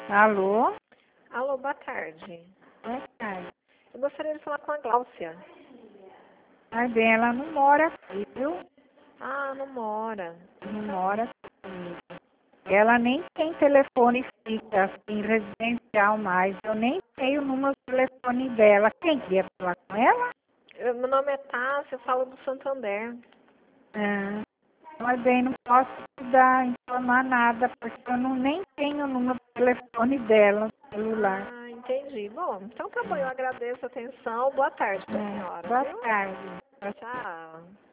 Alô? Alô, boa tarde. Boa tarde. Eu gostaria de falar com a Gláucia. Mas bem, ela não mora aqui, viu? Ah, não mora. Não mora aqui. Ela nem tem telefone fixo, assim, residencial mais. Eu nem sei o número do telefone dela. Quem queria falar com ela? Meu nome é Tássia, eu falo do Santander. Ah, mas bem, não posso te dar, informar nada, porque eu nem tenho o número do telefone dela no celular. Ah, entendi. Bom, então tá bom, eu agradeço a atenção. Boa tarde pra senhora, Boa viu? tarde. Tchau.